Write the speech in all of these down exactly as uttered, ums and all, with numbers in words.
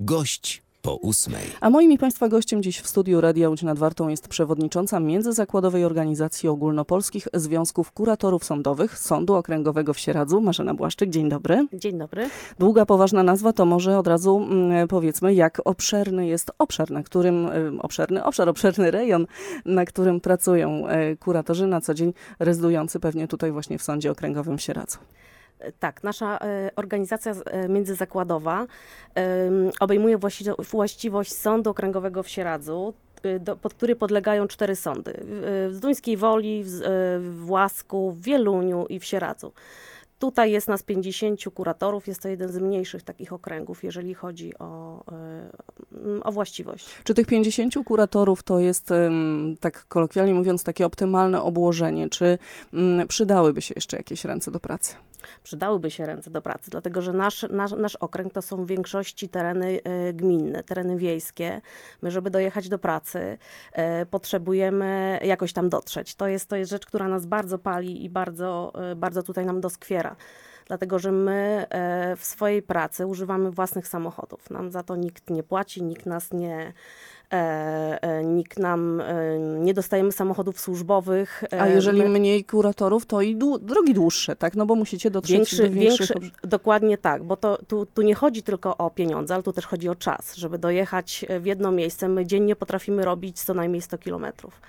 Gość po ósmej. A moim i Państwa gościem dziś w studiu Radia Łódź nad Wartą jest przewodnicząca Międzyzakładowej Organizacji Ogólnopolskich Związków Kuratorów Sądowych Sądu Okręgowego w Sieradzu, Marzena Błaszczyk. Dzień dobry. Dzień dobry. Długa, poważna nazwa, to może od razu mm, powiedzmy, jak obszerny jest obszar, na którym, y, obszerny obszar, obszerny rejon, na którym pracują y, kuratorzy na co dzień, rezydujący pewnie tutaj właśnie w Sądzie Okręgowym w Sieradzu. Tak, nasza e, organizacja e, międzyzakładowa e, obejmuje właści właściwość Sądu Okręgowego w Sieradzu, e, do, pod który podlegają cztery sądy. W, w Zduńskiej Woli, w, w Łasku, w Wieluniu i w Sieradzu. Tutaj jest nas pięćdziesięciu kuratorów, jest to jeden z mniejszych takich okręgów, jeżeli chodzi o, o właściwość. Czy tych pięćdziesięciu kuratorów to jest, tak kolokwialnie mówiąc, takie optymalne obłożenie? Czy przydałyby się jeszcze jakieś ręce do pracy? Przydałyby się ręce do pracy, dlatego że nasz, nasz, nasz okręg to są w większości tereny y, gminne, tereny wiejskie. My, żeby dojechać do pracy, y, potrzebujemy jakoś tam dotrzeć. To jest, to jest rzecz, która nas bardzo pali i bardzo, y, bardzo tutaj nam doskwiera. Dlatego, że my y, w swojej pracy używamy własnych samochodów. Nam za to nikt nie płaci, nikt nas nie... E, e, nikt nam, e, nie dostajemy samochodów służbowych. E, A jeżeli my, mniej kuratorów, to i dłu drogi dłuższe, tak? No bo musicie dotrzeć większy, do większych... większy, dokładnie tak, bo to, tu, tu nie chodzi tylko o pieniądze, ale tu też chodzi o czas. Żeby dojechać w jedno miejsce, my dziennie potrafimy robić co najmniej sto kilometrów.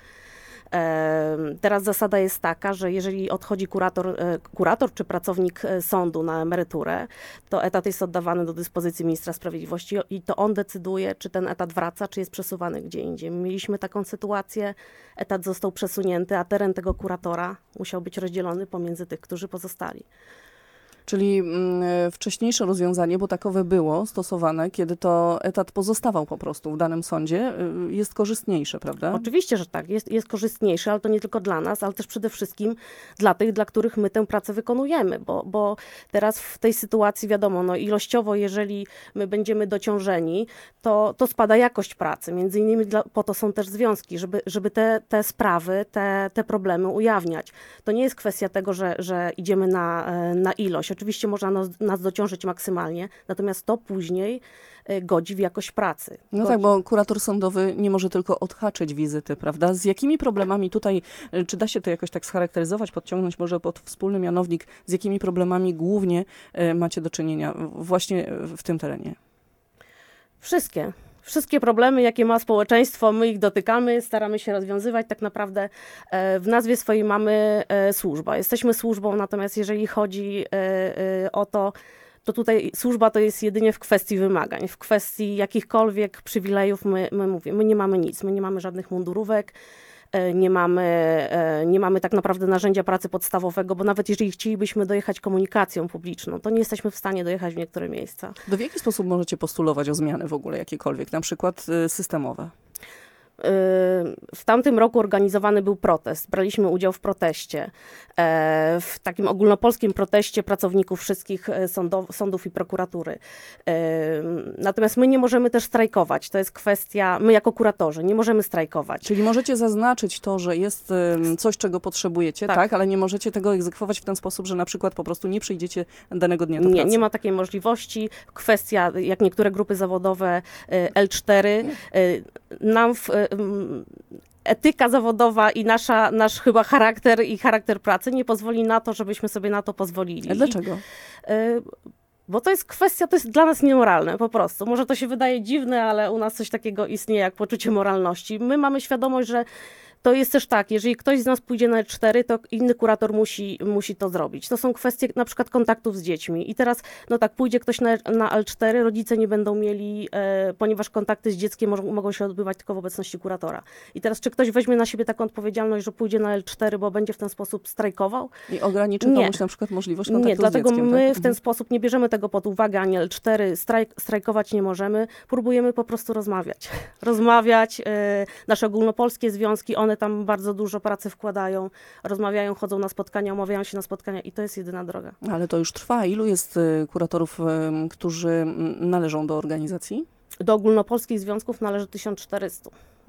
Teraz zasada jest taka, że jeżeli odchodzi kurator, kurator czy pracownik sądu na emeryturę, to etat jest oddawany do dyspozycji ministra sprawiedliwości i to on decyduje, czy ten etat wraca, czy jest przesuwany gdzie indziej. Mieliśmy taką sytuację, etat został przesunięty, a teren tego kuratora musiał być rozdzielony pomiędzy tych, którzy pozostali. Czyli mm, wcześniejsze rozwiązanie, bo takowe było stosowane, kiedy to etat pozostawał po prostu w danym sądzie, y, jest korzystniejsze, prawda? Oczywiście, że tak, jest, jest korzystniejsze, ale to nie tylko dla nas, ale też przede wszystkim dla tych, dla których my tę pracę wykonujemy, bo, bo teraz w tej sytuacji wiadomo, no ilościowo, jeżeli my będziemy dociążeni, to, to spada jakość pracy. Między innymi dla, po to są też związki, żeby, żeby te, te sprawy, te, te problemy ujawniać. To nie jest kwestia tego, że, że idziemy na, na ilość. Oczywiście można nas, nas dociążyć maksymalnie, natomiast to później godzi w jakość pracy. No godzi. tak, bo kurator sądowy nie może tylko odhaczyć wizyty, prawda? Z jakimi problemami tutaj, czy da się to jakoś tak scharakteryzować, podciągnąć może pod wspólny mianownik, z jakimi problemami głównie macie do czynienia właśnie w tym terenie? Wszystkie. Wszystkie problemy, jakie ma społeczeństwo, my ich dotykamy, staramy się rozwiązywać. Tak naprawdę w nazwie swojej mamy służba. Jesteśmy służbą, natomiast jeżeli chodzi o to, to tutaj służba to jest jedynie w kwestii wymagań. W kwestii jakichkolwiek przywilejów my, my mówimy, my nie mamy nic, my nie mamy żadnych mundurówek, nie mamy, nie mamy tak naprawdę narzędzia pracy podstawowego, bo nawet jeżeli chcielibyśmy dojechać komunikacją publiczną, to nie jesteśmy w stanie dojechać w niektóre miejsca. To w jaki sposób możecie postulować o zmiany w ogóle jakiekolwiek, na przykład systemowe? W tamtym roku organizowany był protest. Braliśmy udział w proteście, w takim ogólnopolskim proteście pracowników wszystkich sądów, sądów i prokuratury. Natomiast my nie możemy też strajkować. To jest kwestia, my jako kuratorzy nie możemy strajkować. Czyli możecie zaznaczyć to, że jest coś, czego potrzebujecie, tak, tak ale nie możecie tego egzekwować w ten sposób, że na przykład po prostu nie przyjdziecie danego dnia do nie, pracy. Nie ma takiej możliwości. Kwestia, jak niektóre grupy zawodowe L cztery, nam w etyka zawodowa i nasza, nasz chyba charakter i charakter pracy nie pozwoli na to, żebyśmy sobie na to pozwolili. A dlaczego? I, y, bo to jest kwestia, to jest dla nas niemoralne po prostu. Może to się wydaje dziwne, ale u nas coś takiego istnieje jak poczucie moralności. My mamy świadomość, że to jest też tak, jeżeli ktoś z nas pójdzie na L cztery, to inny kurator musi, musi to zrobić. To są kwestie na przykład kontaktów z dziećmi. I teraz, no tak, pójdzie ktoś na, na L cztery, rodzice nie będą mieli, e, ponieważ kontakty z dzieckiem mo mogą się odbywać tylko w obecności kuratora. I teraz, czy ktoś weźmie na siebie taką odpowiedzialność, że pójdzie na L cztery, bo będzie w ten sposób strajkował? I ograniczy nie. komuś na przykład możliwość kontaktu nie, z dlatego dzieckiem. my tak? w ten sposób nie bierzemy tego pod uwagę, ani L cztery, strajk, strajkować nie możemy. Próbujemy po prostu rozmawiać. Rozmawiać. E, nasze ogólnopolskie związki, one tam bardzo dużo dużo pracy wkładają, rozmawiają, chodzą na spotkania, umawiają się na spotkania i to jest jedyna droga. Ale to już trwa. Ilu jest kuratorów, którzy należą do organizacji? Do ogólnopolskich związków należy tysiąc czterysta.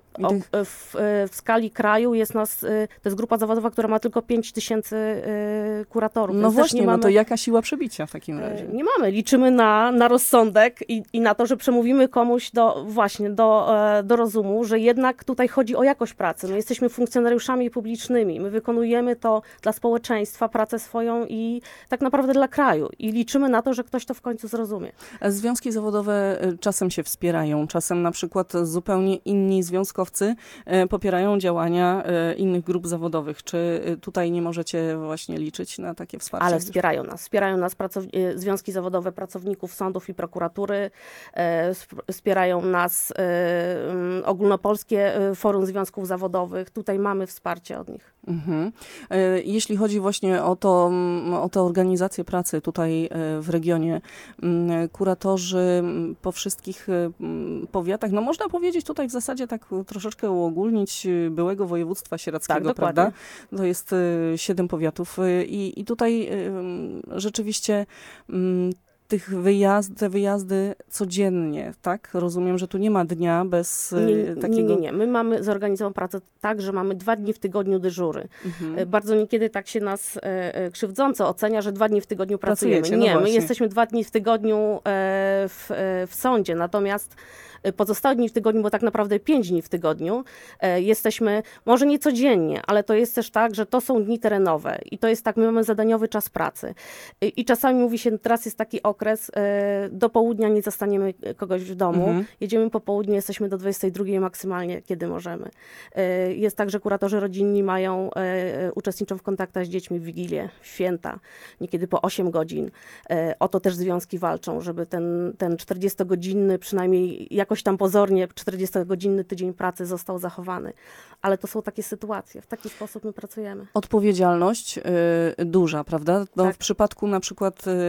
I O, tych... w, w skali kraju jest nas, y, to jest grupa zawodowa, która ma tylko pięć tysięcy y, kuratorów. No więc też właśnie, nie no mamy, to jaka siła przebicia w takim razie? Nie mamy. Liczymy na, na rozsądek i, i na to, że przemówimy komuś do, właśnie do, e, do rozumu, że jednak tutaj chodzi o jakość pracy. My jesteśmy funkcjonariuszami publicznymi. My wykonujemy to dla społeczeństwa, pracę swoją i tak naprawdę dla kraju. I liczymy na to, że ktoś to w końcu zrozumie. A związki zawodowe y, czasem się wspierają, czasem na przykład zupełnie inni związkowcy y, popierają działania y, innych grup zawodowych. Czy y, tutaj nie możecie właśnie liczyć na takie wsparcie? Ale wspierają nas. Wspierają nas pracow- e, związki zawodowe pracowników sądów i prokuratury. E, sp- wspierają nas e, mm, ogólnopolskie e, Forum Związków Zawodowych. Tutaj mamy wsparcie od nich. Mhm. E, Jeśli chodzi właśnie o to, mm, o tę organizację pracy tutaj e, w regionie, mm, kuratorzy mm, po wszystkich e, mm, powiatach, no można powiedzieć tutaj w zasadzie tak troszeczkę uogólnić e, byłego województwa sieradzkiego, Tak, prawda? dokładnie. To jest e, siedem powiatów e, i, i tutaj e, mm, rzeczywiście mm, tych wyjazd, te wyjazdy codziennie, tak? Rozumiem, że tu nie ma dnia bez e, Nie, nie, takiego... nie, nie. My mamy zorganizowaną pracę tak, że mamy dwa dni w tygodniu dyżury. Mhm. E, Bardzo niekiedy tak się nas e, e, krzywdząco ocenia, że dwa dni w tygodniu pracujemy. Pracujecie, no Nie, my właśnie. jesteśmy dwa dni w tygodniu e, w, e, w sądzie, natomiast e, pozostałe dni w tygodniu, bo tak naprawdę pięć dni w tygodniu, e, jesteśmy, może nie codziennie, ale to jest też tak, że to są dni terenowe i to jest tak, my mamy zadaniowy czas pracy. E, I czasami mówi się, teraz jest taki okres, e, do południa nie zastaniemy kogoś w domu, Mhm. jedziemy po południu, jesteśmy do dwudziestej drugiej maksymalnie, kiedy możemy. E, Jest tak, że kuratorzy rodzinni mają, e, uczestniczą w kontaktach z dziećmi w Wigilię, w święta, niekiedy po osiem godzin. E, O to też związki walczą, żeby ten, ten czterdziestogodzinny, przynajmniej jakoś tam pozornie czterdziestogodzinny tydzień pracy został zachowany. Ale to są takie sytuacje, w taki sposób my pracujemy. Odpowiedzialność y, duża, prawda? No, Tak. W przypadku na przykład y,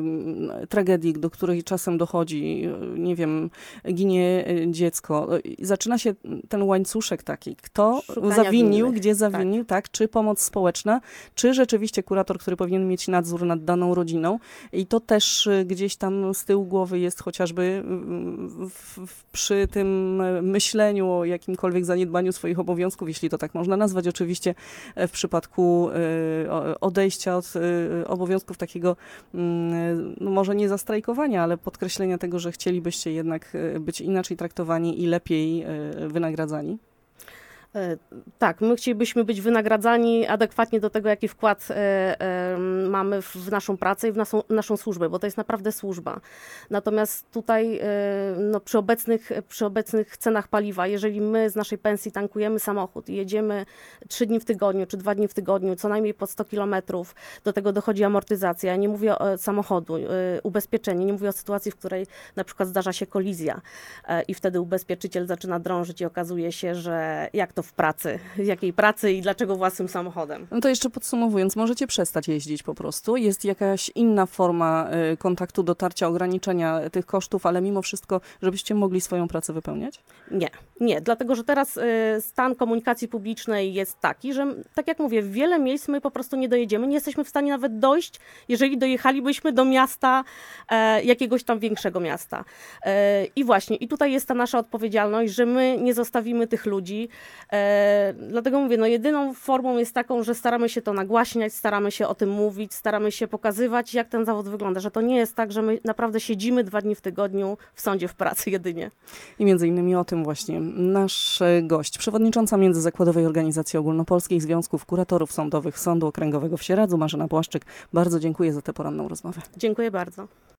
y, tragedii, do której czasem dochodzi, y, nie wiem, ginie y, dziecko, y, zaczyna się ten łańcuszek taki, kto Szukania zawinił, winnych. gdzie zawinił, tak. Czy pomoc społeczna, czy rzeczywiście kurator, który powinien mieć nadzór nad daną rodziną i to też y, gdzieś tam z tyłu głowy jest chociażby y, w, w, przy tym y, myśleniu o jakimkolwiek zaniedbaniu swoich obowiązków, jeśli to tak można nazwać, oczywiście w przypadku y, o- odejścia od y, obowiązków takiego, mm, no może nie zastrajkowania, ale podkreślenia tego, że chcielibyście jednak y, być inaczej traktowani i lepiej y, wynagradzani. E, Tak, my chcielibyśmy być wynagradzani adekwatnie do tego, jaki wkład e, e, mamy w, w naszą pracę i w naszą, naszą służbę, bo to jest naprawdę służba. Natomiast tutaj e, no, przy, obecnych, przy obecnych cenach paliwa, jeżeli my z naszej pensji tankujemy samochód i jedziemy trzy dni w tygodniu czy dwa dni w tygodniu, co najmniej po sto kilometrów, do tego dochodzi amortyzacja. Ja nie mówię o samochodu, e, ubezpieczenie, nie mówię o sytuacji, w której na przykład zdarza się kolizja e, i wtedy ubezpieczyciel zaczyna drążyć i okazuje się, że jak to w pracy, w jakiej pracy i dlaczego własnym samochodem. No to jeszcze podsumowując, możecie przestać jeździć po prostu. Jest jakaś inna forma y, kontaktu, dotarcia, ograniczenia tych kosztów, ale mimo wszystko, żebyście mogli swoją pracę wypełniać? Nie, nie, dlatego że teraz y, stan komunikacji publicznej jest taki, że tak jak mówię, w wiele miejsc my po prostu nie dojedziemy, nie jesteśmy w stanie nawet dojść, jeżeli dojechalibyśmy do miasta, e, jakiegoś tam większego miasta. E, I właśnie, i tutaj jest ta nasza odpowiedzialność, że my nie zostawimy tych ludzi. E, dlatego mówię, no jedyną formą jest taką, że staramy się to nagłaśniać, staramy się o tym mówić, staramy się pokazywać, jak ten zawód wygląda, że to nie jest tak, że my naprawdę siedzimy dwa dni w tygodniu w sądzie w pracy jedynie. I między innymi o tym właśnie nasz e, gość, przewodnicząca Międzyzakładowej Organizacji Ogólnopolskich Związków Kuratorów Sądowych Sądu Okręgowego w Sieradzu, Marzena Błaszczyk. Bardzo dziękuję za tę poranną rozmowę. Dziękuję bardzo.